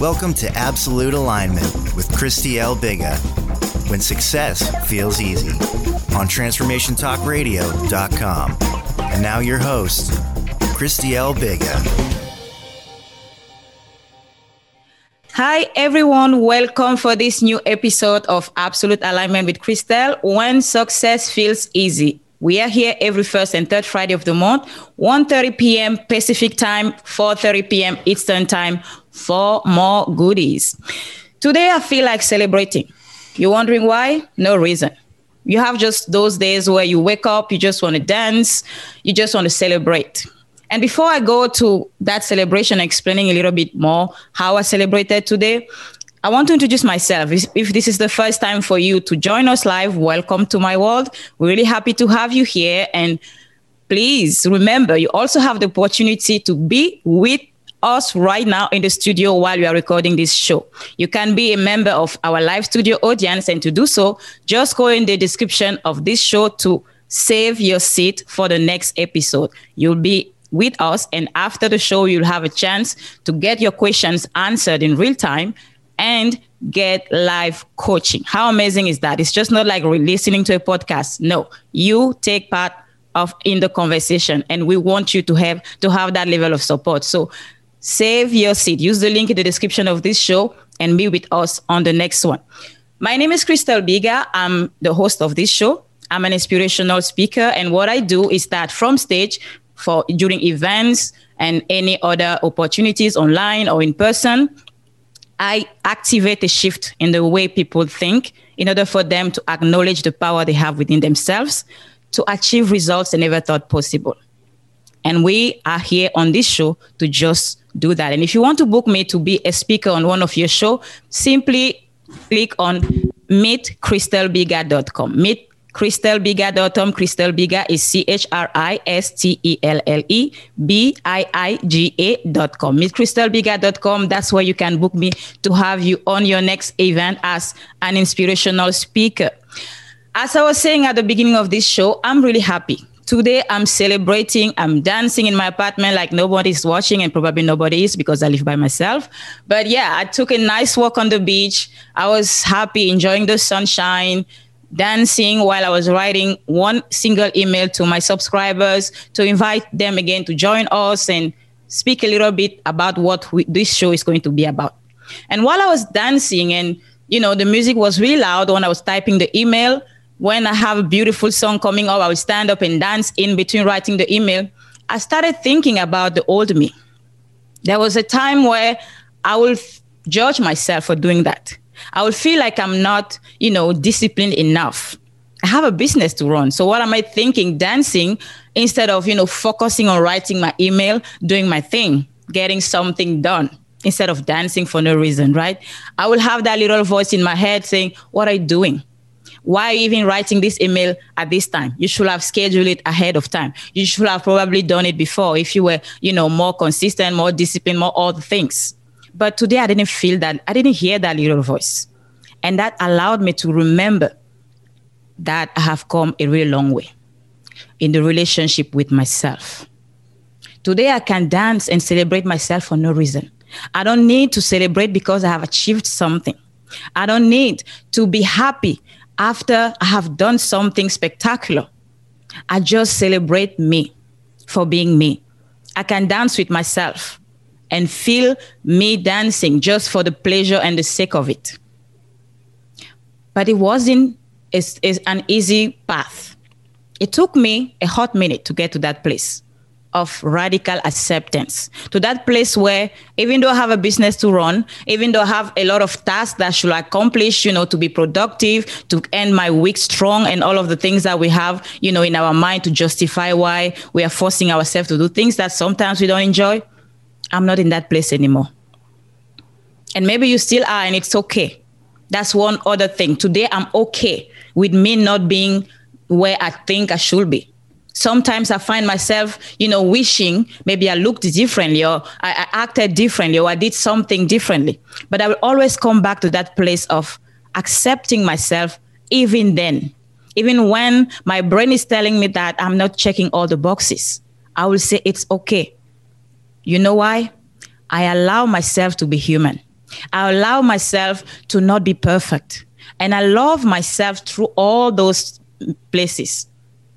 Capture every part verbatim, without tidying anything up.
Welcome to Absolute Alignment with Christy L. Biga, when success feels easy, on transformation talk radio dot com. And now your host, Christy L. Biga. Hi, everyone. Welcome for this new episode of Absolute Alignment with Christelle, when success feels easy. We are here every first and third Friday of the month, one thirty p.m. Pacific time, four thirty p.m. Eastern time, for more goodies. Today, I feel like celebrating. You're wondering why? No reason. You have just those days where you wake up, you just want to dance, you just want to celebrate. And before I go to that celebration, explaining a little bit more how I celebrated today, I want to introduce myself. If this is the first time for you to join us live, welcome to my world. We're really happy to have you here. And please remember, you also have the opportunity to be with us right now in the studio while we are recording this show. You can be a member of our live studio audience, and to do so, just go in the description of this show to save your seat for the next episode. You'll be with us, and after the show, you'll have a chance to get your questions answered in real time and get live coaching. How amazing is that? It's just not like listening to a podcast. No, you take part of in the conversation, and we want you to have to have that level of support. So save your seat. Use the link in the description of this show and be with us on the next one. My name is Christelle Biga. I'm the host of this show. I'm an inspirational speaker, and what I do is that from stage for during events and any other opportunities online or in person, I activate a shift in the way people think in order for them to acknowledge the power they have within themselves to achieve results they never thought possible. And we are here on this show to just do that. And if you want to book me to be a speaker on one of your shows, simply click on meet christelle biga dot com. meet christelle biga dot com. Christelle Biga is C H R I S T E L L E B I I G A dot com. meet christelle biga dot com. That's where you can book me to have you on your next event as an inspirational speaker. As I was saying at the beginning of this show, I'm really happy. Today, I'm celebrating. I'm dancing in my apartment like nobody's watching, and probably nobody is because I live by myself. But yeah, I took a nice walk on the beach. I was happy, enjoying the sunshine, dancing while I was writing one single email to my subscribers to invite them again to join us and speak a little bit about what we, this show is going to be about. And while I was dancing, and you know, the music was really loud when I was typing the email, when I have a beautiful song coming up, I will stand up and dance in between writing the email. I started thinking about the old me. There was a time where I will f- judge myself for doing that. I will feel like I'm not, you know, disciplined enough. I have a business to run. So what am I thinking? Dancing instead of, you know, focusing on writing my email, doing my thing, getting something done instead of dancing for no reason, right? I will have that little voice in my head saying, what are you doing? Why are you even writing this email at this time? You should have scheduled it ahead of time. You should have probably done it before if you were, you know, more consistent, more disciplined, more all the things. But today I didn't feel that. I didn't hear that little voice. And that allowed me to remember that I have come a really long way in the relationship with myself. Today I can dance and celebrate myself for no reason. I don't need to celebrate because I have achieved something. I don't need to be happy after I have done something spectacular. I just celebrate me for being me. I can dance with myself and feel me dancing just for the pleasure and the sake of it. But it wasn't it's, it's an easy path. It took me a hot minute to get to that place of radical acceptance, to that place where even though I have a business to run, even though I have a lot of tasks that I should accomplish, you know, to be productive, to end my week strong, and all of the things that we have, you know, in our mind to justify why we are forcing ourselves to do things that sometimes we don't enjoy, I'm not in that place anymore. And maybe you still are, and it's okay. That's one other thing. Today, I'm okay with me not being where I think I should be. Sometimes I find myself, you know, wishing maybe I looked differently, or I, I acted differently, or I did something differently. But I will always come back to that place of accepting myself even then. Even when my brain is telling me that I'm not checking all the boxes, I will say it's okay. You know why? I allow myself to be human. I allow myself to not be perfect. And I love myself through all those places.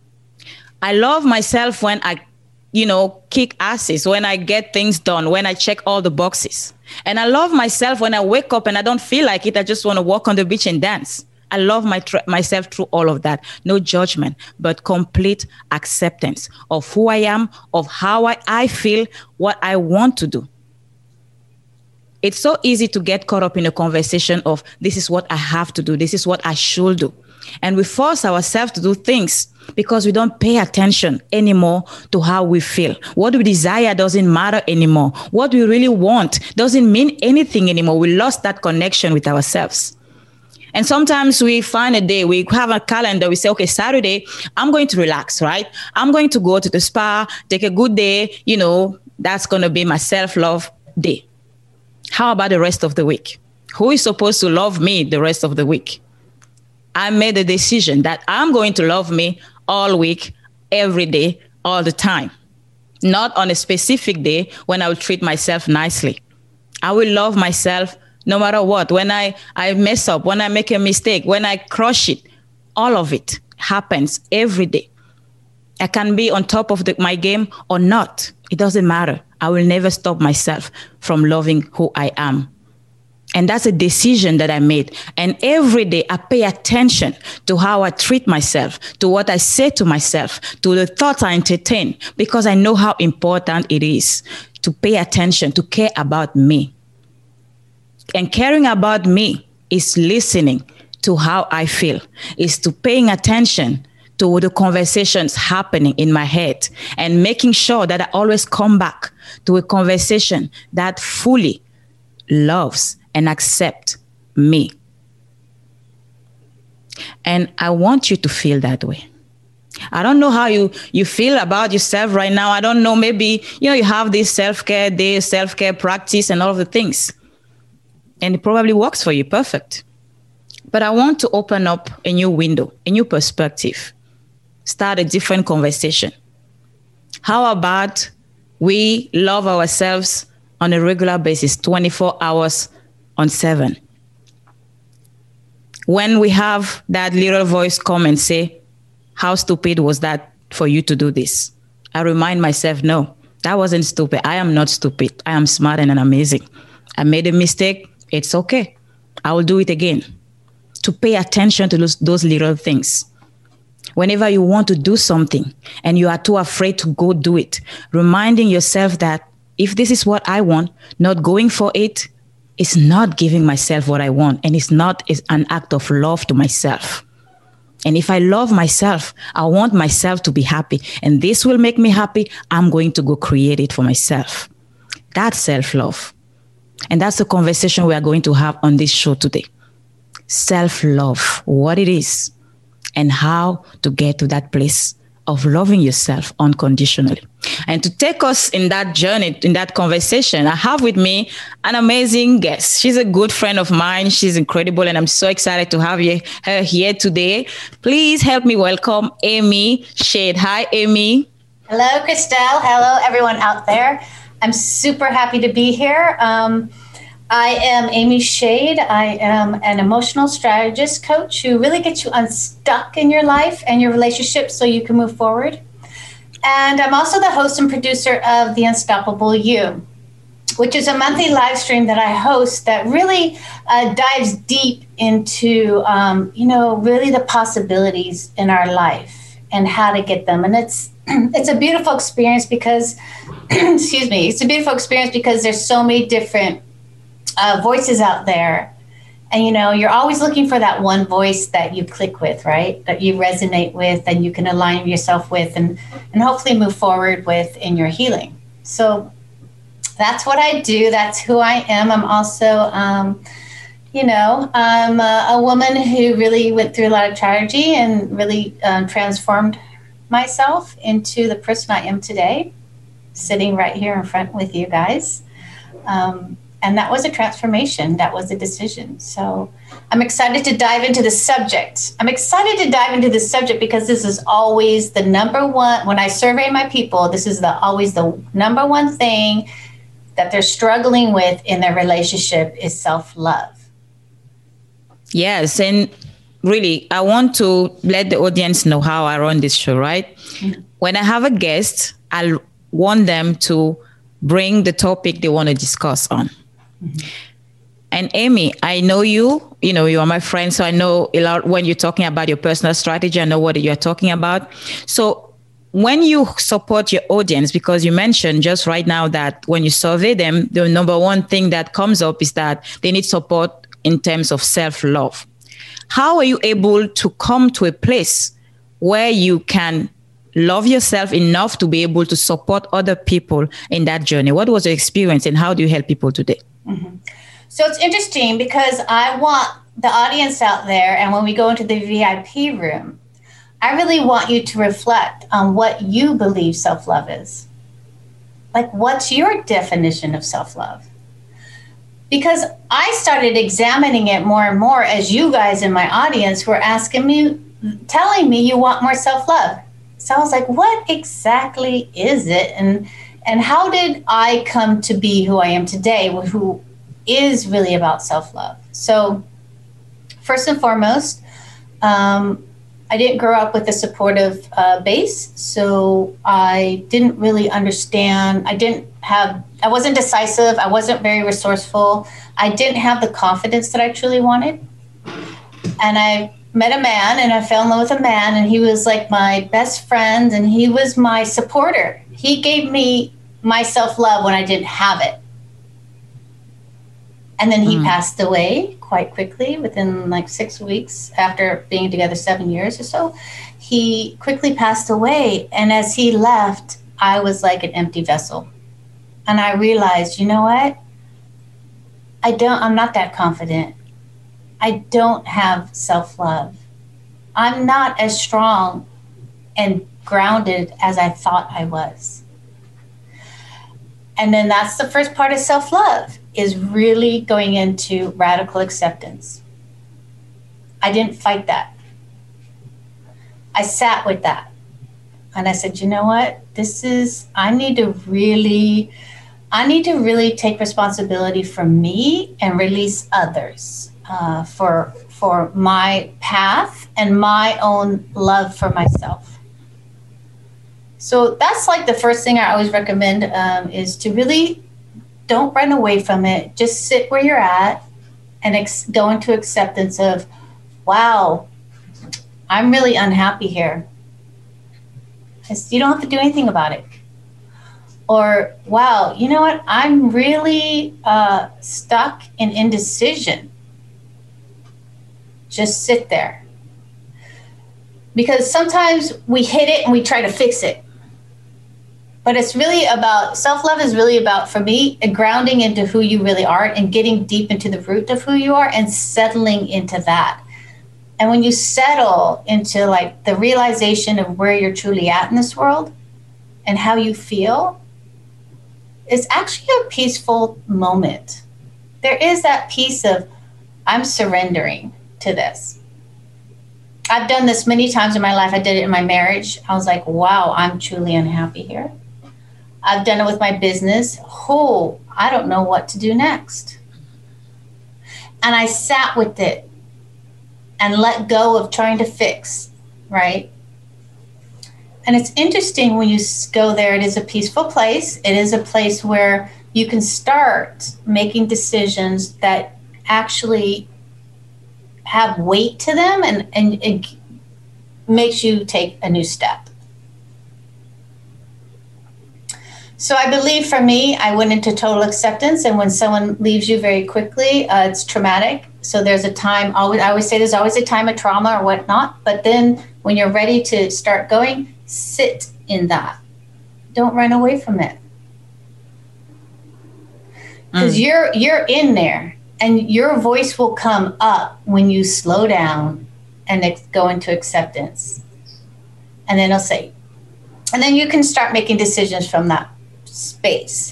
I love myself when I, you know, kick asses, when I get things done, when I check all the boxes. And I love myself when I wake up and I don't feel like it. I just want to walk on the beach and dance. I love my tr- myself through all of that. No judgment, but complete acceptance of who I am, of how I, I feel, what I want to do. It's so easy to get caught up in a conversation of this is what I have to do. This is what I should do. And we force ourselves to do things because we don't pay attention anymore to how we feel. What we desire doesn't matter anymore. What we really want doesn't mean anything anymore. We lost that connection with ourselves. And sometimes we find a day, we have a calendar, we say, okay, Saturday, I'm going to relax, right? I'm going to go to the spa, take a good day. You know, that's going to be my self-love day. How about the rest of the week? Who is supposed to love me the rest of the week? I made a decision that I'm going to love me all week, every day, all the time. Not on a specific day when I will treat myself nicely. I will love myself no matter what. When I, I mess up, when I make a mistake, when I crush it, all of it happens every day. I can be on top of the, my game or not. It doesn't matter. I will never stop myself from loving who I am. And that's a decision that I made. And every day I pay attention to how I treat myself, to what I say to myself, to the thoughts I entertain, because I know how important it is to pay attention, to care about me. And caring about me is listening to how I feel, is to paying attention to the conversations happening in my head and making sure that I always come back to a conversation that fully loves and accepts me. And I want you to feel that way. I don't know how you, you feel about yourself right now. I don't know, maybe, you know, you have this self-care day, self-care practice and all of the things. And it probably works for you, perfect. But I want to open up a new window, a new perspective. Start a different conversation. How about we love ourselves on a regular basis, twenty-four hours on seven? When we have that little voice come and say, how stupid was that for you to do this? I remind myself, no, that wasn't stupid. I am not stupid. I am smart and amazing. I made a mistake. It's okay. I will do it again. To pay attention to those, those little things. Whenever you want to do something and you are too afraid to go do it, reminding yourself that if this is what I want, not going for it is not giving myself what I want. And it's not it's an act of love to myself. And if I love myself, I want myself to be happy. And this will make me happy. I'm going to go create it for myself. That's self-love. And that's the conversation we are going to have on this show today. Self-love, what it is, and how to get to that place of loving yourself unconditionally. And to take us in that journey, in that conversation, I have with me an amazing guest. She's a good friend of mine. She's incredible. And I'm so excited to have you, her here today. Please help me welcome Amy Shade. Hi, Amy. Hello, Christelle. Hello, everyone out there. I'm super happy to be here. Um, I am Amy Shade. I am an emotional strategist coach who really gets you unstuck in your life and your relationships so you can move forward. And I'm also the host and producer of The Unstoppable You, which is a monthly live stream that I host that really uh, dives deep into, um, you know, really the possibilities in our life and how to get them. And it's it's a beautiful experience because, excuse me, it's a beautiful experience because there's so many different Uh, voices out there. And, you know, you're always looking for that one voice that you click with, right? That you resonate with and you can align yourself with and, and hopefully move forward with in your healing. So that's what I do. That's who I am. I'm also, um, you know, I'm a, a woman who really went through a lot of tragedy and really um, transformed myself into the person I am today, sitting right here in front with you guys. Um, And that was a transformation. That was a decision. So I'm excited to dive into the subject. I'm excited to dive into the subject because this is always the number one, when I survey my people, this is the always the number one thing that they're struggling with in their relationship is self-love. Yes. And really, I want to let the audience know how I run this show, right? Mm-hmm. When I have a guest, I want them to bring the topic they want to discuss on. Mm-hmm. And Amy, I know you, you know, you are my friend, so I know a lot when you're talking about your personal strategy, I know what you're talking about. So when you support your audience, because you mentioned just right now that when you survey them, the number one thing that comes up is that they need support in terms of self-love. How are you able to come to a place where you can love yourself enough to be able to support other people in that journey? What was your experience and how do you help people today? Mm-hmm. So it's interesting because I want the audience out there, and when we go into the V I P room, I really want you to reflect on what you believe self-love is. Like, what's your definition of self-love? Because I started examining it more and more as you guys in my audience were asking me, telling me you want more self-love. So I was like, what exactly is it? And and how did I come to be who I am today, who is really about self-love? So first and foremost, um, I didn't grow up with a supportive uh, base. So I didn't really understand. I didn't have, I wasn't decisive. I wasn't very resourceful. I didn't have the confidence that I truly wanted. And I met a man and I fell in love with a man, and he was like my best friend and he was my supporter. He gave me my self-love when I didn't have it. And then he mm. passed away quite quickly, within like six weeks after being together seven years or so. He quickly passed away. And as he left, I was like an empty vessel. And I realized, you know what? I don't, I'm not that confident. I don't have self-love. I'm not as strong and grounded as I thought I was. And then that's the first part of self-love, is really going into radical acceptance. I didn't fight that. I sat with that. And I said, you know what? This is, I need to really, I need to really take responsibility for me and release others uh, for, for my path and my own love for myself. So that's like the first thing I always recommend um, is to really don't run away from it. Just sit where you're at and ex- go into acceptance of, wow, I'm really unhappy here. You don't have to do anything about it. Or, wow, you know what? I'm really uh, stuck in indecision. Just sit there. Because sometimes we hit it and we try to fix it. But it's really about, self-love is really about, for me, grounding into who you really are and getting deep into the root of who you are and settling into that. And when you settle into like the realization of where you're truly at in this world and how you feel, it's actually a peaceful moment. There is that piece of, I'm surrendering to this. I've done this many times in my life. I did it in my marriage. I was like, wow, I'm truly unhappy here. I've done it with my business. Oh, I don't know what to do next. And I sat with it and let go of trying to fix, right? And it's interesting when you go there, it is a peaceful place. It is a place where you can start making decisions that actually have weight to them, and, and it makes you take a new step. So I believe for me, I went into total acceptance. And when someone leaves you very quickly, uh, it's traumatic. So there's a time, always, I always say there's always a time of trauma or whatnot. But then when you're ready to start going, sit in that. Don't run away from it. Because mm. you're you're in there. And your voice will come up when you slow down and ex- go into acceptance. And then it'll say, and then you can start making decisions from that space.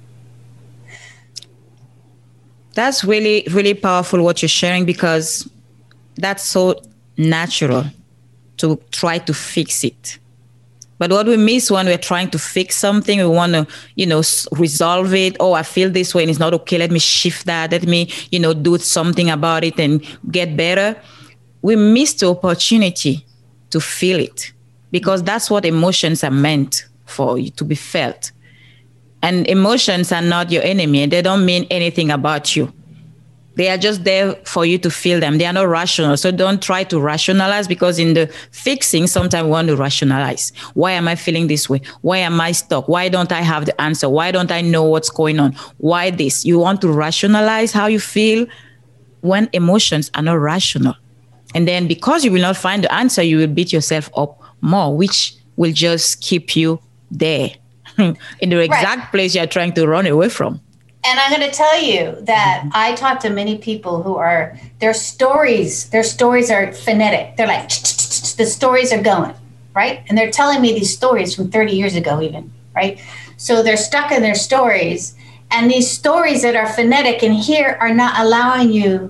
That's really, really powerful what you're sharing, because that's so natural to try to fix it. But what we miss when we're trying to fix something, we want to, you know, resolve it. Oh, I feel this way and it's not okay. Let me shift that. Let me, you know, do something about it and get better. We miss the opportunity to feel it, because that's what emotions are meant for, you to be felt. And emotions are not your enemy, and they don't mean anything about you. They are just there for you to feel them. They are not rational. So don't try to rationalize, because in the fixing, sometimes we want to rationalize. Why am I feeling this way? Why am I stuck? Why don't I have the answer? Why don't I know what's going on? Why this? You want to rationalize how you feel when emotions are not rational. And then because you will not find the answer, you will beat yourself up more, which will just keep you there in the exact right. place you're trying to run away from. And I'm going to tell you that mm-hmm. I talk to many people who are, their stories, their stories are phonetic. They're like, the stories are going, right? And they're telling me these stories from thirty years ago even, right? So they're stuck in their stories. And these stories that are phonetic in here are not allowing you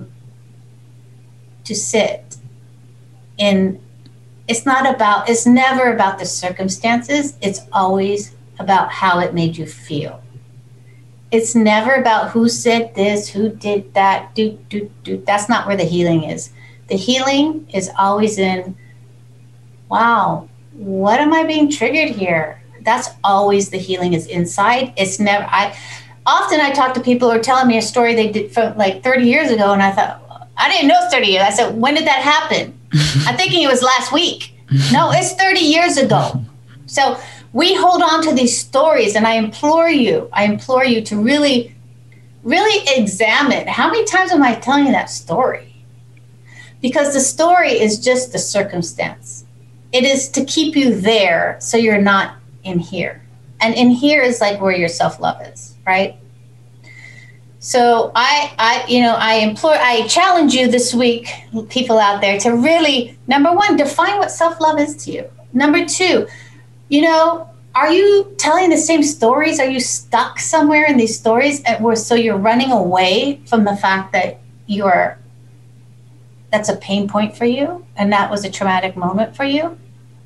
to sit in. It's not about, it's never about the circumstances. It's always about how it made you feel. It's never about who said this, who did that, do, do, do. That's not where the healing is. The healing is always in, wow, what am I being triggered here? That's always the healing is inside. It's never, I, often I talk to people who are telling me a story they did from like thirty years ago. And I thought, I didn't know it's thirty years. I said, when did that happen? I'm thinking it was last week. No, it's thirty years ago. So we hold on to these stories, and I implore you, I implore you to really, really examine how many times am I telling you that story? Because the story is just the circumstance. It is to keep you there so you're not in here. And in here is like where your self-love is, right? So I, I, you know, I implore, I challenge you this week, people out there, to really, number one, define what self-love is to you. Number two, you know, are you telling the same stories? Are you stuck somewhere in these stories? And where, so you're running away from the fact that you're, that's a pain point for you, and that was a traumatic moment for you?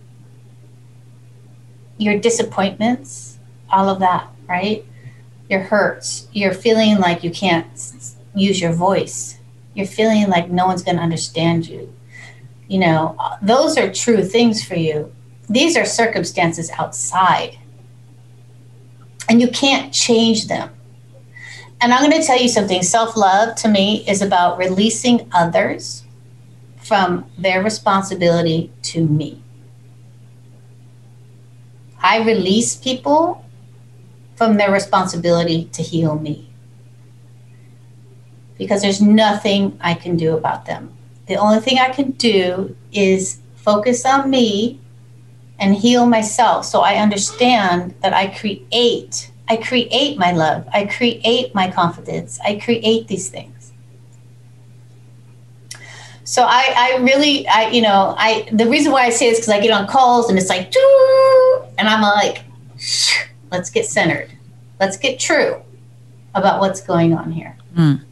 Your disappointments, all of that, right? Your hurts, you're feeling like you can't use your voice. You're feeling like no one's going to understand you. You know, those are true things for you. These are circumstances outside, and you can't change them. And I'm going to tell you something. Self-love to me is about releasing others from their responsibility to me. I release people from their responsibility to heal me, because there's nothing I can do about them. The only thing I can do is focus on me and heal myself, so I understand that I create, I create my love, I create my confidence, I create these things. So I, I really, I, you know, I, the reason why I say this is because I get on calls and it's like, doo, and I'm like, let's get centered. Let's get true about what's going on here. Mm.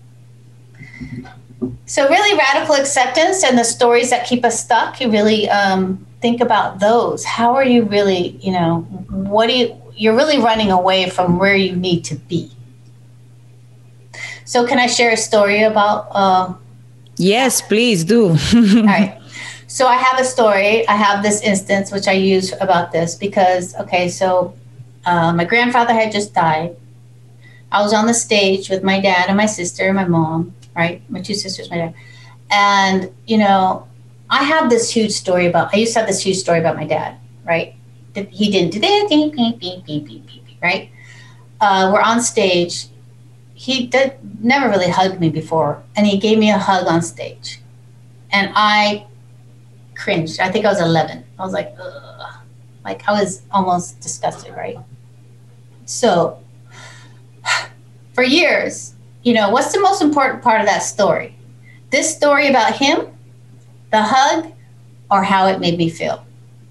So really radical acceptance and the stories that keep us stuck, you really um, think about those. How are you really, you know, what do you, you're really running away from where you need to be. So can I share a story about? Uh, yes, please do. All right. So I have a story. I have this instance, which I use about this because, okay, so uh, my grandfather had just died. I was on the stage with my dad and my sister and my mom, right? My two sisters, my dad. And, you know, I have this huge story about, I used to have this huge story about my dad, right? He didn't do that, beep, beep, beep, beep, beep, beep, right? Uh, we're on stage. He did, never really hugged me before, and he gave me a hug on stage. And I cringed. I think I was eleven. I was like, ugh. Like, I was almost disgusted, right? So, for years, you know, what's the most important part of that story? This story about him, the hug, or how it made me feel?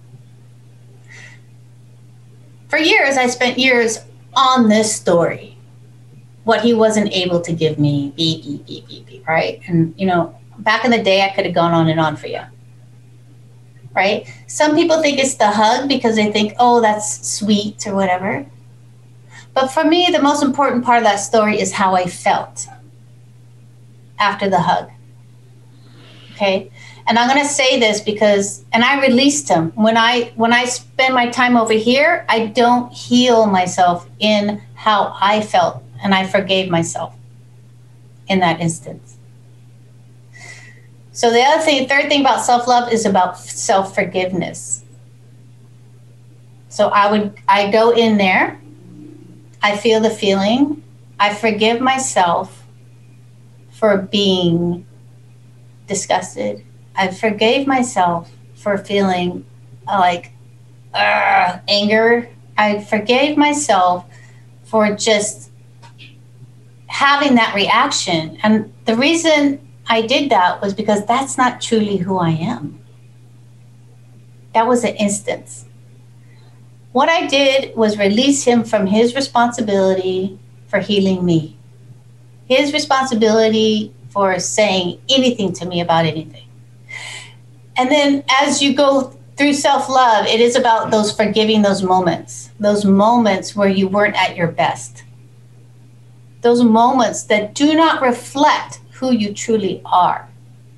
For years, I spent years on this story, what he wasn't able to give me, beep, beep, beep, beep, beep, right? And, you know, back in the day, I could have gone on and on for you, right? Some people think it's the hug because they think, oh, that's sweet or whatever. But for me, the most important part of that story is how I felt after the hug. Okay? And I'm going to say this because, and I released him. When I when I spend my time over here, I don't heal myself in how I felt, and I forgave myself in that instance. So the other thing, third thing about self-love is about self-forgiveness. So I would, I go in there, I feel the feeling, I forgive myself for being disgusted. I forgave myself for feeling like uh, anger. I forgave myself for just having that reaction. And the reason I did that was because that's not truly who I am. That was an instance. What I did was release him from his responsibility for healing me, his responsibility for saying anything to me about anything. And then as you go through self-love, it is about those forgiving those moments, those moments where you weren't at your best, those moments that do not reflect who you truly are.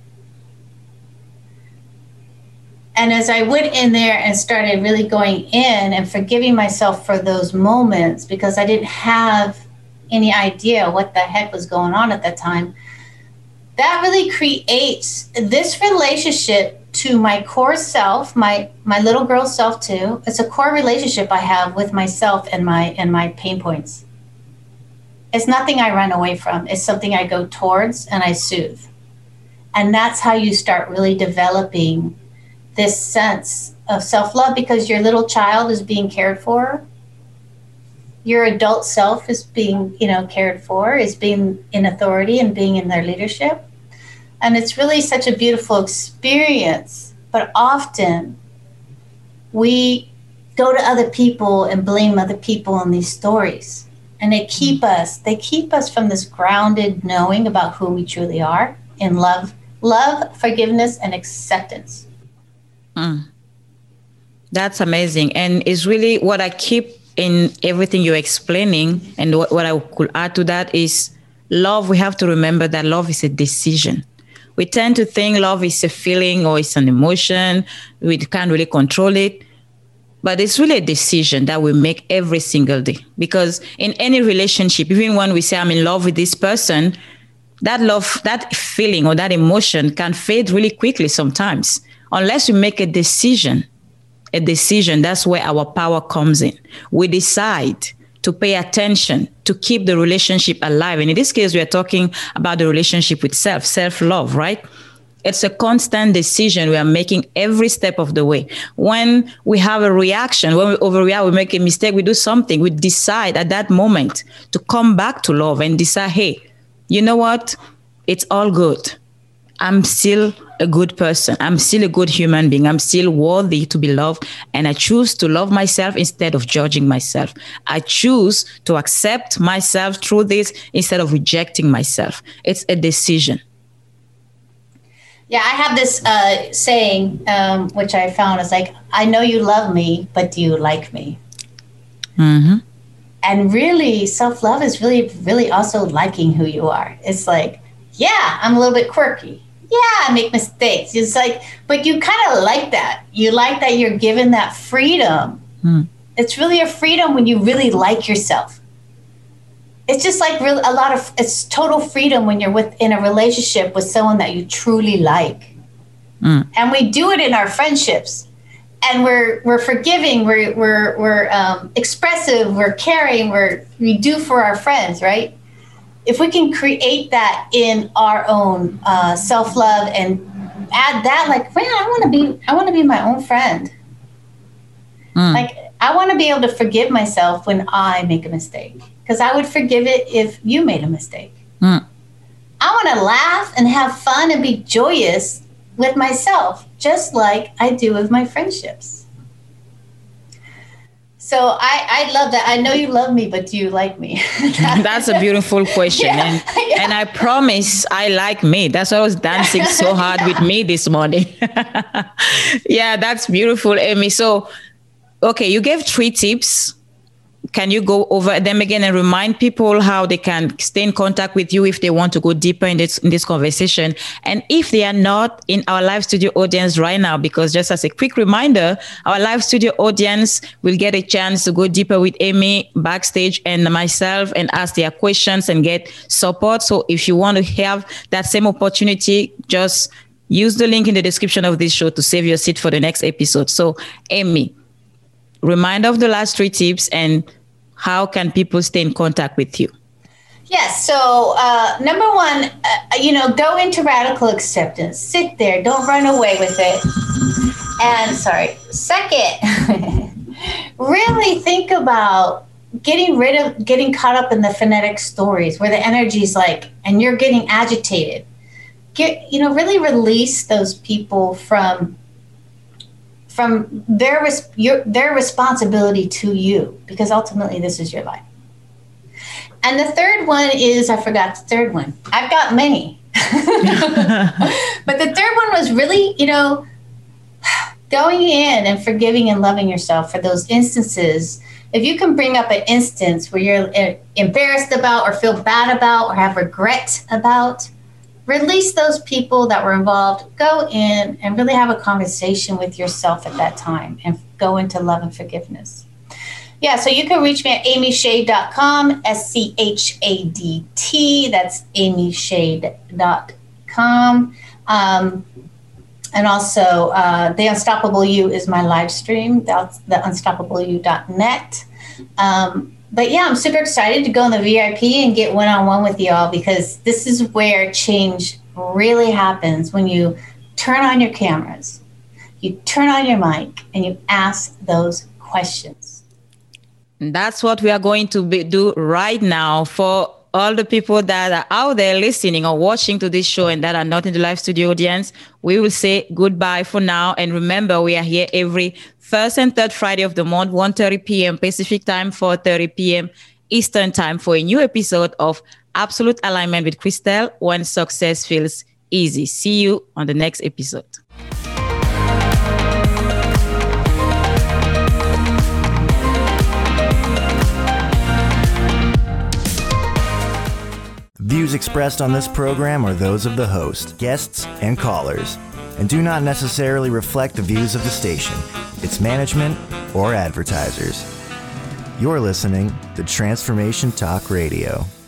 And as I went in there and started really going in and forgiving myself for those moments, because I didn't have any idea what the heck was going on at that time, that really creates this relationship to my core self, my my little girl self too. It's a core relationship I have with myself and my and my pain points. It's nothing I run away from. It's something I go towards and I soothe. And that's how you start really developing this sense of self-love, because your little child is being cared for. Your adult self is being, you know, cared for, is being in authority and being in their leadership. And it's really such a beautiful experience. But often we go to other people and blame other people in these stories. And they keep us, they keep us from this grounded knowing about who we truly are in love, love, forgiveness, and acceptance. Mm. That's amazing. And it's really what I keep in everything you're explaining. And what, what I could add to that is love. We have to remember that love is a decision. We tend to think love is a feeling or it's an emotion. We can't really control it. But it's really a decision that we make every single day. Because in any relationship, even when we say I'm in love with this person, that love, that feeling or that emotion can fade really quickly sometimes. Unless we make a decision, a decision, that's where our power comes in. We decide to pay attention, to keep the relationship alive. And in this case, we are talking about the relationship with self, self-love, right? It's a constant decision we are making every step of the way. When we have a reaction, when we overreact, we make a mistake, we do something, we decide at that moment to come back to love and decide, hey, you know what? It's all good. I'm still a good person. I'm still a good human being. I'm still worthy to be loved. And I choose to love myself instead of judging myself. I choose to accept myself through this instead of rejecting myself. It's a decision. Yeah, I have this uh, saying, um, which I found is like, I know you love me, but do you like me? Mm-hmm. And really, self-love is really, really also liking who you are. It's like, yeah, I'm a little bit quirky. Yeah, I make mistakes. It's like, but you kind of like that. You like that you're given that freedom. Mm. It's really a freedom when you really like yourself. It's just like real, a lot of, it's total freedom when you're with in a relationship with someone that you truly like. Mm. And we do it in our friendships. And we're we're forgiving, we're we're we're um, expressive, we're caring, we're we do for our friends, right? If we can create that in our own uh, self-love and add that, like, man, I want to be, I want to be my own friend. Mm. Like, I want to be able to forgive myself when I make a mistake, because I would forgive it if you made a mistake. Mm. I want to laugh and have fun and be joyous with myself, just like I do with my friendships. So I, I love that. I know you love me, but do you like me? That's a beautiful question. Yeah, and, yeah. and I promise I like me. That's why I was dancing so hard with me this morning. Yeah, that's beautiful, Amy. So, okay, you gave three tips. Can you go over them again and remind people how they can stay in contact with you if they want to go deeper in this, in this conversation? And if they are not in our live studio audience right now, because just as a quick reminder, our live studio audience will get a chance to go deeper with Amy backstage and myself and ask their questions and get support. So if you want to have that same opportunity, just use the link in the description of this show to save your seat for the next episode. So Amy, remind of the last three tips and how can people stay in contact with you? Yes. So uh, number one, uh, you know, go into radical acceptance. Sit there. Don't run away with it. And sorry. Second, really think about getting rid of, getting caught up in the phonetic stories where the energy is like, and you're getting agitated. Get, you know, really release those people from from their, your, their responsibility to you, because ultimately this is your life. And the third one is, I forgot the third one. I've got many. But the third one was really, you know, going in and forgiving and loving yourself for those instances. If you can bring up an instance where you're embarrassed about or feel bad about or have regret about, release those people that were involved, go in and really have a conversation with yourself at that time and go into love and forgiveness. Yeah, so you can reach me at amy shade dot com, S C H A D T, that's amy shade dot com. Um, and also, uh, The Unstoppable You is my live stream, that's the unstoppable you dot net. Um, But yeah, I'm super excited to go in the V I P and get one-on-one with y'all, because this is where change really happens when you turn on your cameras, you turn on your mic, and you ask those questions. That's what we are going to be, do right now for all the people that are out there listening or watching to this show and that are not in the live studio audience. We will say goodbye for now. And remember, we are here every first and third Friday of the month, one thirty p.m. Pacific time, four thirty p.m. Eastern time, for a new episode of Absolute Alignment with Christelle, when success feels easy. See you on the next episode. Views expressed on this program are those of the host, guests, and callers, and do not necessarily reflect the views of the station, its management, or advertisers. You're listening to Transformation Talk Radio.